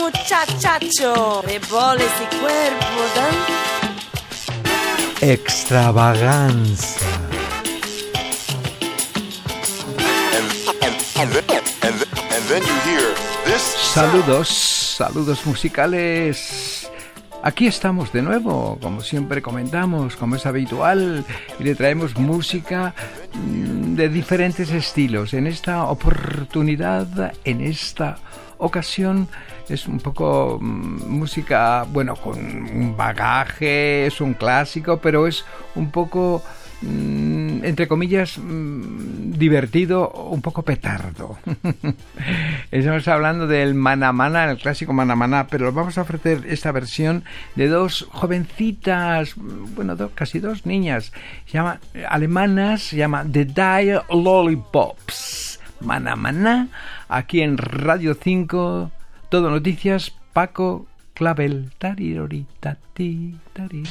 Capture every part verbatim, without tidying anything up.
muchacho, reboles y cuerpo, ¿dan? Extravaganza. Saludos, saludos musicales. Aquí estamos de nuevo, como siempre comentamos, como es habitual, y le traemos música de diferentes estilos. En esta oportunidad, en esta ocasión, es un poco música, bueno, con un bagaje, es un clásico, pero es un poco, entre comillas, divertido, un poco petardo. Estamos hablando del Mana Mana, el clásico Mana Mana, pero vamos a ofrecer esta versión de dos jovencitas, bueno, dos, casi dos niñas, se llama, alemanas, se llama The Dire Lollipops. Mana Mana, aquí en Radio cinco, Todo Noticias, Paco Clavel. Tarirori, tati, tarirori.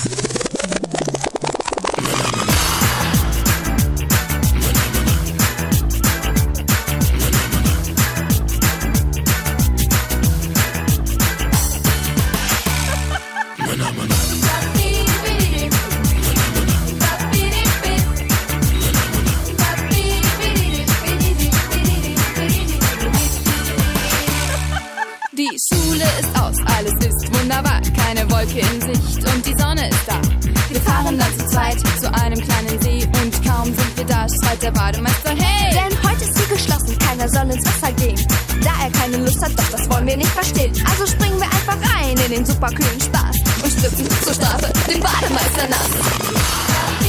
Die Schule ist aus, alles ist wunderbar, keine Wolke in Sicht und die Sonne ist da. Wir fahren dann zu zweit zu einem kleinen See und kaum sind wir da, schreit der Bademeister, hey! Denn heute ist sie geschlossen, keiner soll ins Wasser gehen. Da er keine Lust hat, doch das wollen wir nicht verstehen. Also springen wir einfach rein in den superkühlen Spaß und stüpfen zur Strafe den Bademeister nass.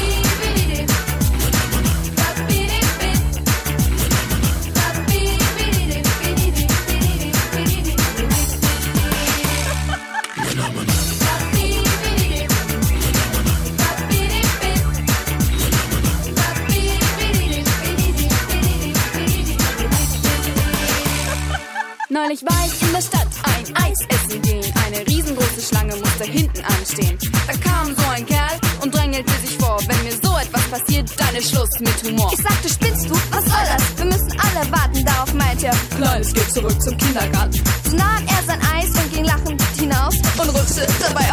Neulich war ich in der Stadt ein Eis essen gehen. Eine riesengroße Schlange musste hinten anstehen. Da kam so ein Kerl und drängelte sich vor. Wenn mir so etwas passiert, dann ist Schluss mit Humor. Ich sagte, spinnst du? Was soll das? Wir müssen alle warten. Darauf meint er, Kleines, geht zurück zum Kindergarten. So nahm er sein Eis und ging lachend hinaus und rutschte dabei